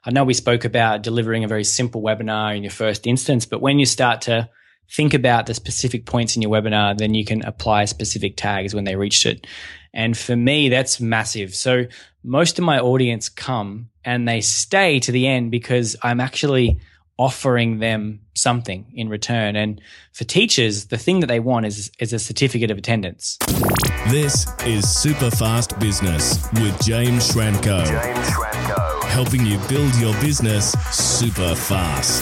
I know we spoke about delivering a very simple webinar in your first instance, but when you start to think about the specific points in your webinar, then you can apply specific tags when they reached it. And for me, that's massive. So most of my audience come and they stay to the end because I'm actually offering them something in return. And for teachers, the thing that they want is a certificate of attendance. This is Super Fast Business with James Schramko. Helping you build your business super fast.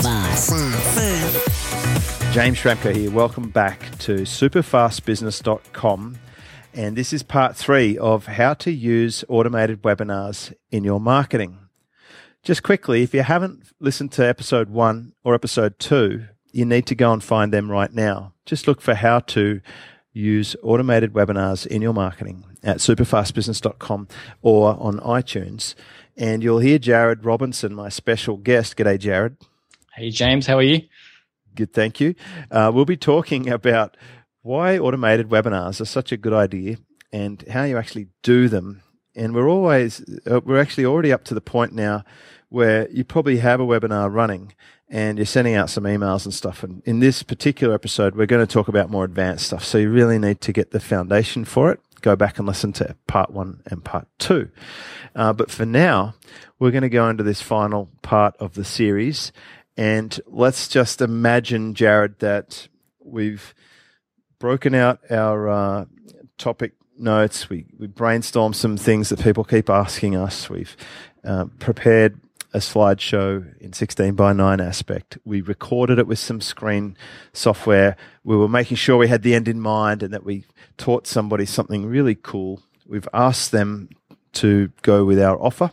James Schramko here. Welcome back to superfastbusiness.com. And this is part 3 of how to use automated webinars in your marketing. Just quickly, if you haven't listened to episode 1 or episode 2, you need to go and find them right now. Just look for how to use automated webinars in your marketing at superfastbusiness.com or on iTunes. And you'll hear Jared Robinson, my special guest. G'day, Jared. Hey, James. How are you? Good, thank you. We'll be talking about why automated webinars are such a good idea and how you actually do them. And we're actually already up to the point now where you probably have a webinar running and you're sending out some emails and stuff. And in this particular episode, we're going to talk about more advanced stuff. So you really need to get the foundation for it. Go back and listen to part 1 and part 2. But for now, we're going to go into this final part of the series. And let's just imagine, Jared, that we've broken out our topic notes. We brainstormed some things that people keep asking us. We've prepared a slideshow in 16 by 9 aspect. We recorded it with some screen software. We were making sure we had the end in mind and that we taught somebody something really cool. We've asked them to go with our offer.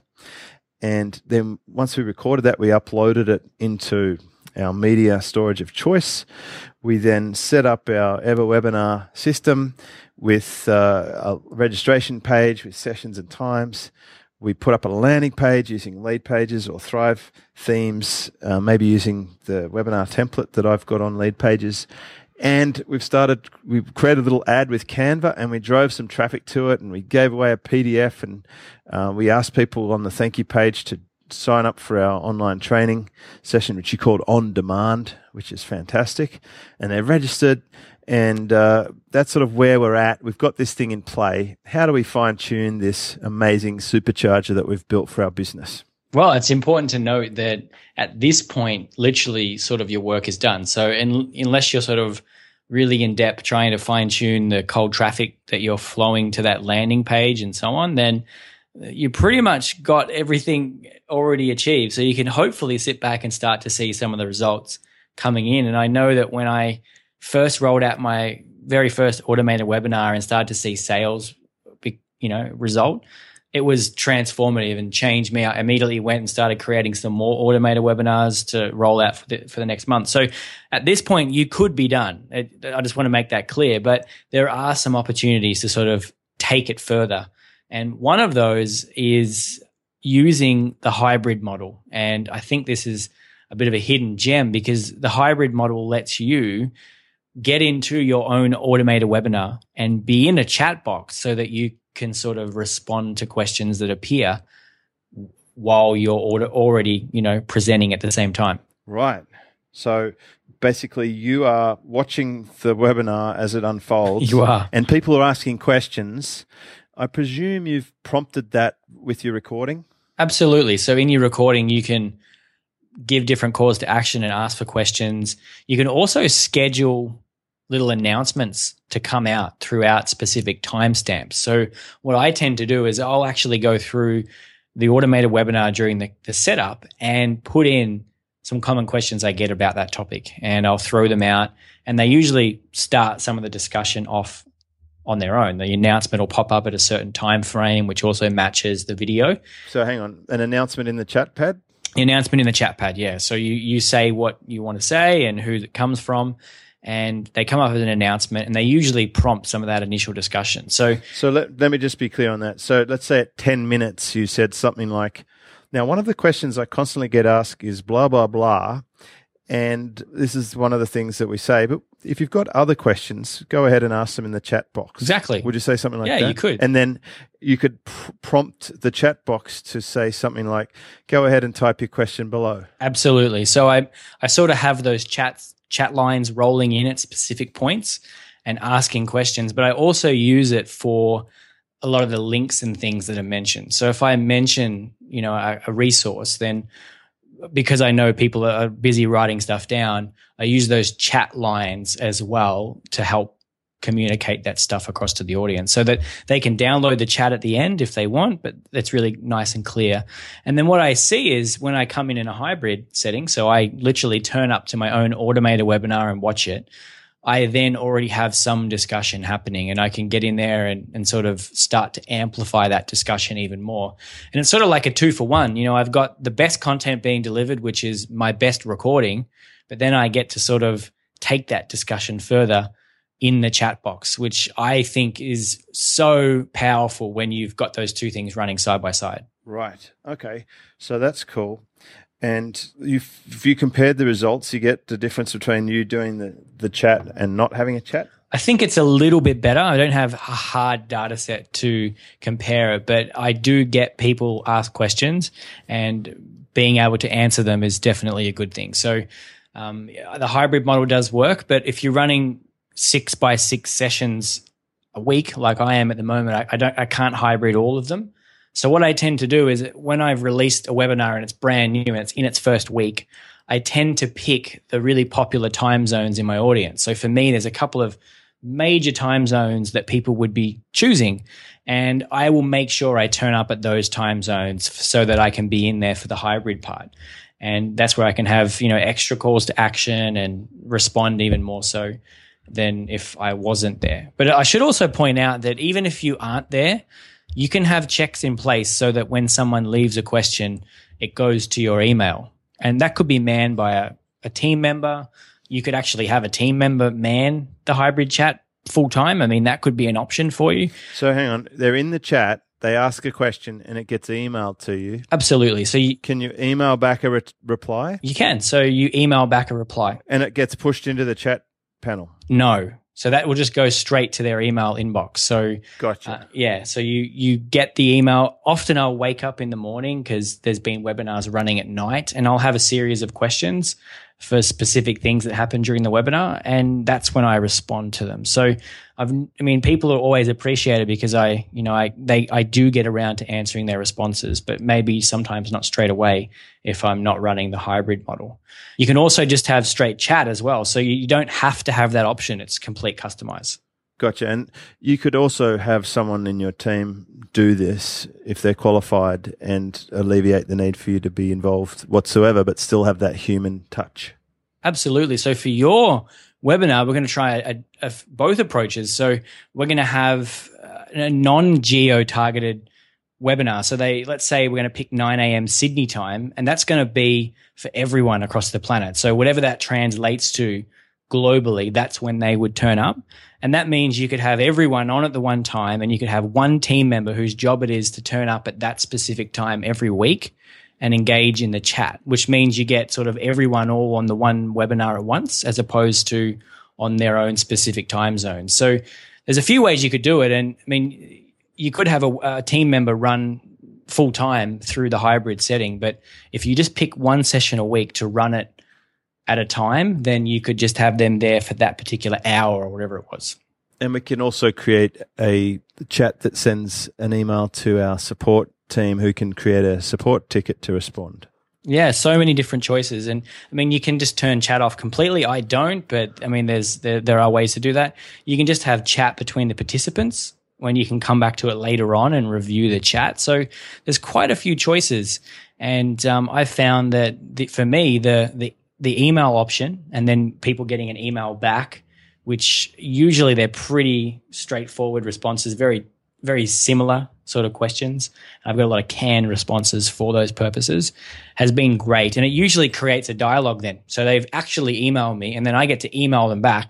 And then once we recorded that, we uploaded it into our media storage of choice. We then set up our EverWebinar system with a registration page with sessions and times. We put up a landing page using Lead Pages or Thrive themes, maybe using the webinar template that I've got on Lead Pages. And we've created a little ad with Canva and we drove some traffic to it and we gave away a PDF and we asked people on the thank you page to sign up for our online training session, which you called On Demand, which is fantastic. And they're registered. And that's sort of where we're at. We've got this thing in play. How do we fine-tune this amazing supercharger that we've built for our business? Well, it's important to note that at this point, literally sort of your work is done. So unless you're sort of really in depth trying to fine-tune the cold traffic that you're flowing to that landing page and so on, then you pretty much got everything already achieved. So you can hopefully sit back and start to see some of the results coming in. And I know that when I first rolled out my very first automated webinar and started to see sales, result, it was transformative and changed me. I immediately went and started creating some more automated webinars to roll out for the next month. So at this point, you could be done. I just want to make that clear, but there are some opportunities to sort of take it further. And one of those is using the hybrid model. And I think this is a bit of a hidden gem because the hybrid model lets you get into your own automated webinar and be in a chat box so that you can sort of respond to questions that appear while you're already, presenting at the same time. Right. So basically you are watching the webinar as it unfolds. You are. And people are asking questions. I presume you've prompted that with your recording? Absolutely. So in your recording, you can give different calls to action and ask for questions. You can also schedule little announcements to come out throughout specific timestamps. So what I tend to do is I'll actually go through the automated webinar during the setup and put in some common questions I get about that topic, and I'll throw them out. And they usually start some of the discussion off on their own. The announcement will pop up at a certain time frame, which also matches the video. So hang on, an announcement in the chat pad? The announcement in the chat pad, yeah. So you say what you want to say and who it comes from, and they come up with an announcement, and they usually prompt some of that initial discussion. So let me just be clear on that. So let's say at 10 minutes you said something like, now one of the questions I constantly get asked is blah, blah, blah, And this is one of the things that we say. But if you've got other questions, go ahead and ask them in the chat box. Exactly. Would you say something like that? Yeah, you could. And then you could prompt the chat box to say something like, go ahead and type your question below. Absolutely. So I sort of have those chat lines rolling in at specific points and asking questions, but I also use it for a lot of the links and things that are mentioned. So if I mention, a resource, then because I know people are busy writing stuff down, I use those chat lines as well to help communicate that stuff across to the audience so that they can download the chat at the end if they want, but it's really nice and clear. And then what I see is when I come in a hybrid setting, so I literally turn up to my own automated webinar and watch it, I then already have some discussion happening and I can get in there and sort of start to amplify that discussion even more. And it's sort of like a 2-for-1. I've got the best content being delivered, which is my best recording, but then I get to sort of take that discussion further in the chat box, which I think is so powerful when you've got those two things running side by side. Right. Okay. So that's cool. And if you compared the results, you get the difference between you doing the chat and not having a chat? I think it's a little bit better. I don't have a hard data set to compare it, but I do get people ask questions and being able to answer them is definitely a good thing. So the hybrid model does work, but if you're running 6x6 sessions a week, like I am at the moment, I can't hybrid all of them. So what I tend to do is when I've released a webinar and it's brand new and it's in its first week, I tend to pick the really popular time zones in my audience. So for me, there's a couple of major time zones that people would be choosing, and I will make sure I turn up at those time zones so that I can be in there for the hybrid part. And that's where I can have, extra calls to action and respond even more so than if I wasn't there. But I should also point out that even if you aren't there, you can have checks in place so that when someone leaves a question, it goes to your email. And that could be manned by a team member. You could actually have a team member man the hybrid chat full time. I mean, that could be an option for you. So hang on, they're in the chat, they ask a question and it gets emailed to you. Absolutely. So can you email back a reply? You can. So you email back a reply. And it gets pushed into the chat panel? No. So that will just go straight to their email inbox. So gotcha. So you get the email. Often I'll wake up in the morning because there's been webinars running at night, and I'll have a series of questions for specific things that happen during the webinar, and that's when I respond to them. So people are always appreciated because I do get around to answering their responses, but maybe sometimes not straight away if I'm not running the hybrid model. You can also just have straight chat as well. So you don't have to have that option. It's complete customize. Gotcha. And you could also have someone in your team do this if they're qualified and alleviate the need for you to be involved whatsoever, but still have that human touch. Absolutely. So for your webinar, we're going to try both approaches. So we're going to have a non-geo-targeted webinar. So let's say we're going to pick 9 a.m. Sydney time, and that's going to be for everyone across the planet. So whatever that translates to globally, that's when they would turn up. And that means you could have everyone on at the one time, and you could have one team member whose job it is to turn up at that specific time every week and engage in the chat, which means you get sort of everyone all on the one webinar at once as opposed to on their own specific time zone. So there's a few ways you could do it. And you could have a team member run full time through the hybrid setting, but if you just pick one session a week to run it at a time, then you could just have them there for that particular hour or whatever it was. And we can also create a chat that sends an email to our support team who can create a support ticket to respond. Yeah, so many different choices. And you can just turn chat off completely. I don't, but there are ways to do that. You can just have chat between the participants when you can come back to it later on and review the chat. So there's quite a few choices. And I found that for me, the email option and then people getting an email back, which usually they're pretty straightforward responses, very, very similar sort of questions. I've got a lot of canned responses for those purposes, has been great. And it usually creates a dialogue then. So they've actually emailed me and then I get to email them back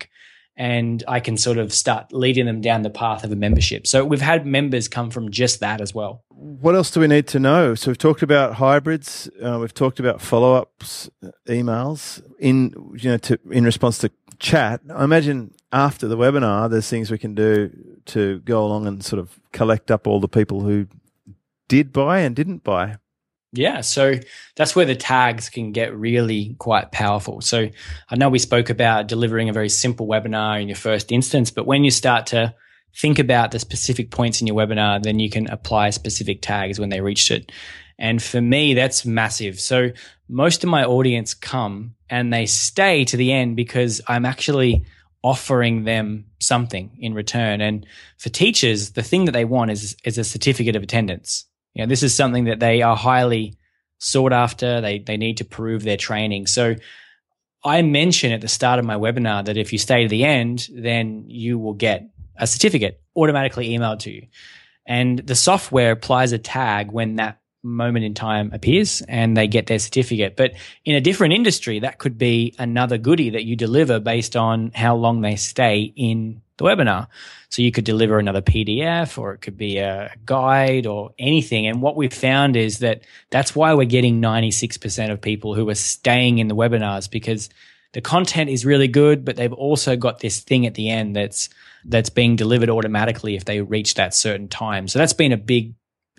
and I can sort of start leading them down the path of a membership. So we've had members come from just that as well. What else do we need to know? So we've talked about hybrids. We've talked about follow-ups, emails in response to chat. I imagine after the webinar, there's things we can do to go along and sort of collect up all the people who did buy and didn't buy. Yeah, so that's where the tags can get really quite powerful. So I know we spoke about delivering a very simple webinar in your first instance, but when you start to think about the specific points in your webinar, then you can apply specific tags when they reached it. And for me, that's massive. So most of my audience come and they stay to the end because I'm actually offering them something in return. And for teachers, the thing that they want is a certificate of attendance. You know, this is something that they are highly sought after. They need to prove their training. So I mention at the start of my webinar that if you stay to the end, then you will get a certificate automatically emailed to you. And the software applies a tag when that moment in time appears and they get their certificate. But in a different industry, that could be another goodie that you deliver based on how long they stay in the webinar. So you could deliver another PDF, or it could be a guide or anything. And what we've found is that that's why we're getting 96% of people who are staying in the webinars, because the content is really good, but they've also got this thing at the end that's being delivered automatically if they reach that certain time. So that's been a big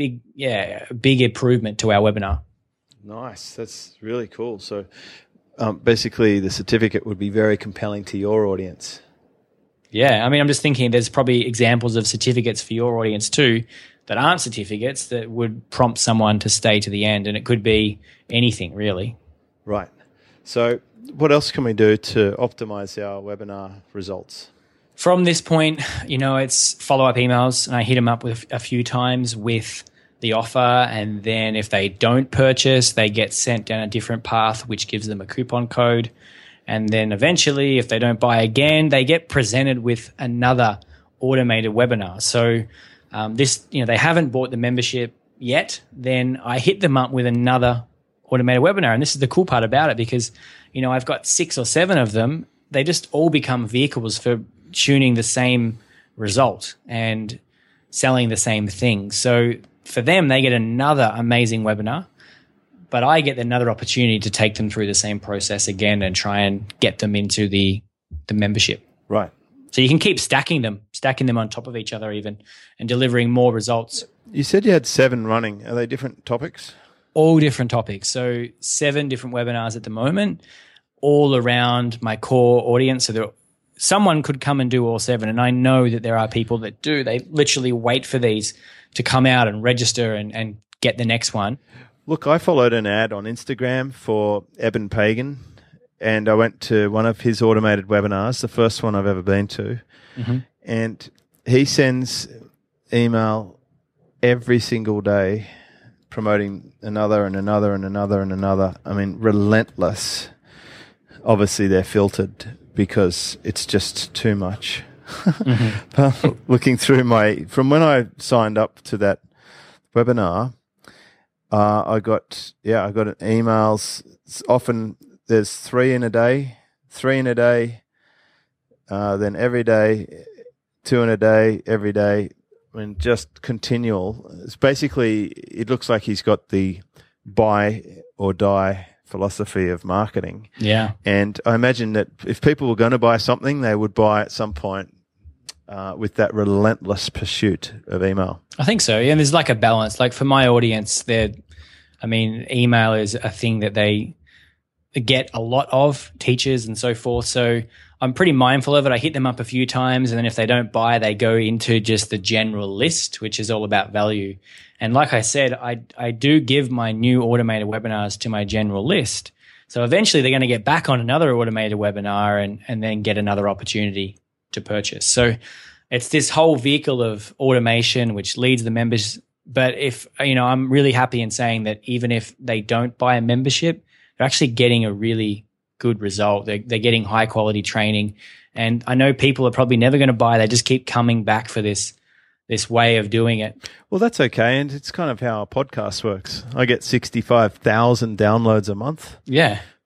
improvement to our webinar. Nice. That's really cool. So basically the certificate would be very compelling to your audience. Yeah. I mean, I'm just thinking there's probably examples of certificates for your audience too that aren't certificates that would prompt someone to stay to the end. And it could be anything really. Right. So what else can we do to optimize our webinar results? From this point, it's follow-up emails, and I hit them up with a few times with the offer, and then if they don't purchase, they get sent down a different path, which gives them a coupon code. And then eventually, if they don't buy again, they get presented with another automated webinar. So they haven't bought the membership yet, then I hit them up with another automated webinar. And this is the cool part about it, because, I've got 6 or 7 of them. They just all become vehicles for tuning the same result and selling the same thing. So for them, they get another amazing webinar, but I get another opportunity to take them through the same process again and try and get them into the membership. Right. So you can keep stacking them on top of each other even, and delivering more results. You said you had 7 running. Are they different topics? All different topics. So 7 different webinars at the moment, all around my core audience. So someone could come and do all 7, and I know that there are people that do. They literally wait for these to come out and register and get the next one. Look, I followed an ad on Instagram for Eben Pagan, and I went to one of his automated webinars, the first one I've ever been to, and he sends email every single day promoting another and another and another and another. I mean, relentless. Obviously, they're filtered because it's just too much. Looking through from when I signed up to that webinar, I got emails. Often there's 3 in a day, then every day, 2 in a day, every day. I mean, just continual. It's basically, it looks like he's got the buy or die philosophy of marketing. Yeah. And I imagine that if people were going to buy something, they would buy at some point with that relentless pursuit of email. I think so. And there's like a balance. Like for my audience, email is a thing that they get a lot of, teachers and so forth. So I'm pretty mindful of it. I hit them up a few times, and then if they don't buy, they go into just the general list, which is all about value. And like I said, I do give my new automated webinars to my general list. So eventually they're going to get back on another automated webinar and then get another opportunity to purchase. So it's this whole vehicle of automation which leads the members. But if, I'm really happy in saying that even if they don't buy a membership, they're actually getting a really good result. They're getting high quality training. And I know people are probably never going to buy. They just keep coming back for this way of doing it. Well, that's okay. And it's kind of how a podcast works. I get 65,000 downloads a month. Yeah.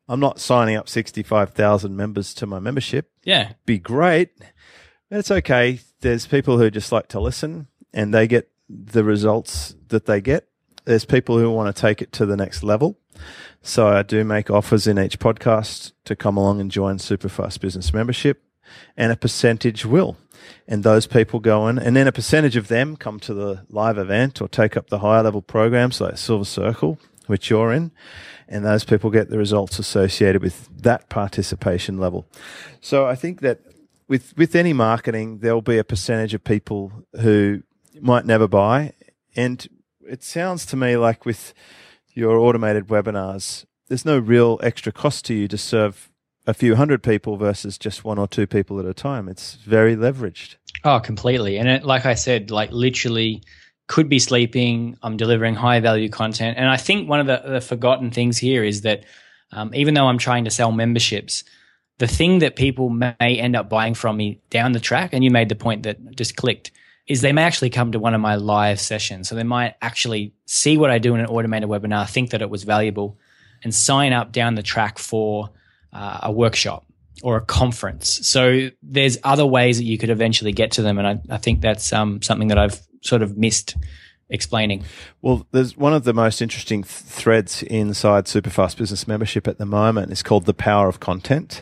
I'm not signing up 65,000 members to my membership. Yeah. Be great. It's okay. There's people who just like to listen and they get the results that they get. There's people who want to take it to the next level. So I do make offers in each podcast to come along and join Superfast Business Membership, and a percentage will. And those people go in, and then a percentage of them come to the live event or take up the higher level programs like Silver Circle, which you're in. And those people get the results associated with that participation level. So I think that with any marketing, there'll be a percentage of people who might never buy. And it sounds to me like with your automated webinars, there's no real extra cost to you to serve a few hundred people versus just one or two people at a time. It's very leveraged. Oh, completely. And like I said, like literally could be sleeping. I'm delivering high value content. And I think one of the forgotten things here is that even though I'm trying to sell memberships, the thing that people may end up buying from me down the track, and you made the point that just clicked, is they may actually come to one of my live sessions. So they might actually see what I do in an automated webinar, think that it was valuable, and sign up down the track for a workshop or a conference. So there's other ways that you could eventually get to them. And I think that's something that I've sort of missed explaining. Well, there's one of the most interesting threads inside Superfast Business Membership at the moment is called the power of content.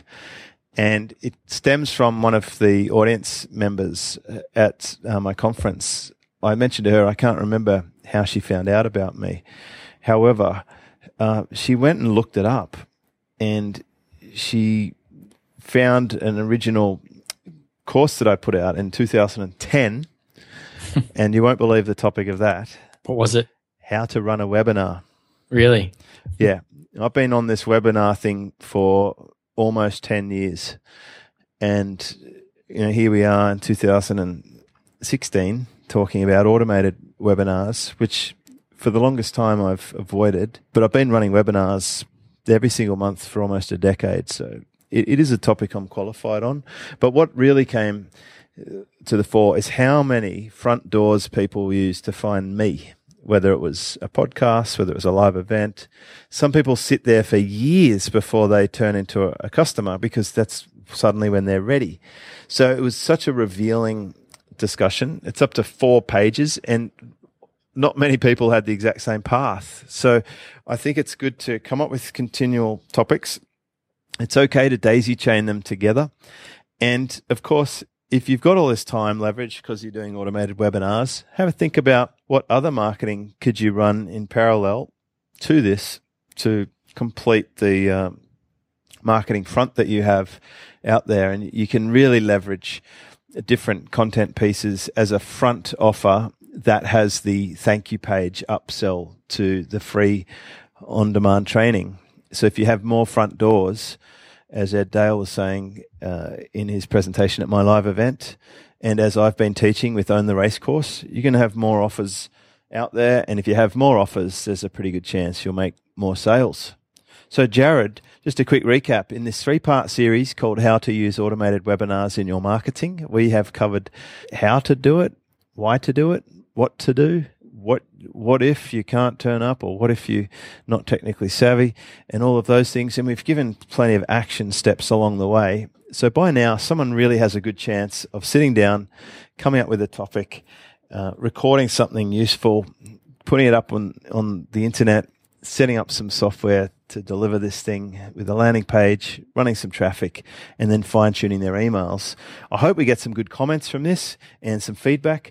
And it stems from one of the audience members at my conference. I mentioned to her, I can't remember how she found out about me. However, she went and looked it up, and she found an original course that I put out in 2010. And you won't believe the topic of that. What was it? How to run a webinar. Really? Yeah. I've been on this webinar thing for almost 10 years. And, here we are in 2016 talking about automated webinars, which for the longest time I've avoided. But I've been running webinars every single month for almost a decade. So it is a topic I'm qualified on. But what really came to the fore is how many front doors people use to find me, whether it was a podcast, whether it was a live event. Some people sit there for years before they turn into a customer because that's suddenly when they're ready. So it was such a revealing discussion. It's up to 4 pages, and not many people had the exact same path. So I think it's good to come up with continual topics. It's okay to daisy chain them together. And of course, if you've got all this time leverage because you're doing automated webinars, have a think about what other marketing could you run in parallel to this to complete the marketing front that you have out there. And you can really leverage different content pieces as a front offer that has the thank you page upsell to the free on-demand training. So if you have more front doors, as Ed Dale was saying in his presentation at my live event, and as I've been teaching with Own the Race course, you're going to have more offers out there. And if you have more offers, there's a pretty good chance you'll make more sales. So Jared, just a quick recap. In this 3-part series called How to Use Automated Webinars in Your Marketing, we have covered how to do it, why to do it, what to do, what if you can't turn up, or what if you're not technically savvy, and all of those things. And we've given plenty of action steps along the way. So by now, someone really has a good chance of sitting down, coming up with a topic, recording something useful, putting it up on the internet, setting up some software to deliver this thing with a landing page, running some traffic, and then fine-tuning their emails. I hope we get some good comments from this and some feedback.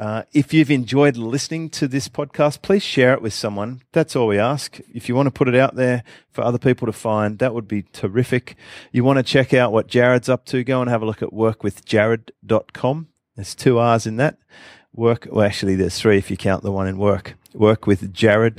If you've enjoyed listening to this podcast, please share it with someone. That's all we ask. If you want to put it out there for other people to find, that would be terrific. You want to check out what Jared's up to, go and have a look at workwithjared.com. There's 2 R's in that. Actually, there's 3 if you count the one in work. Workwithjared,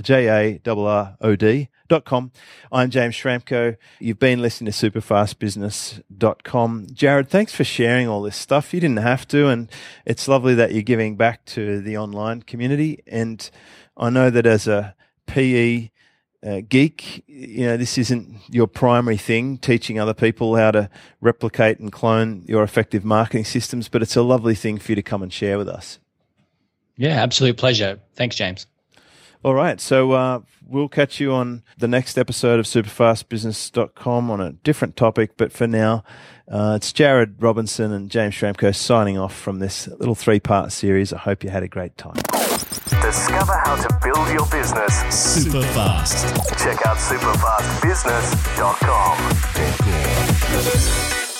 JARROD.com. I'm James Schramko. You've been listening to superfastbusiness.com. Jared, thanks for sharing all this stuff. You didn't have to, and it's lovely that you're giving back to the online community. And I know that as a PE geek, this isn't your primary thing, teaching other people how to replicate and clone your effective marketing systems, but it's a lovely thing for you to come and share with us. Yeah, absolute pleasure. Thanks, James. All right. So we'll catch you on the next episode of superfastbusiness.com on a different topic. But for now, it's Jared Robinson and James Schramko signing off from this little 3-part series. I hope you had a great time. Discover how to build your business super fast. Check out superfastbusiness.com.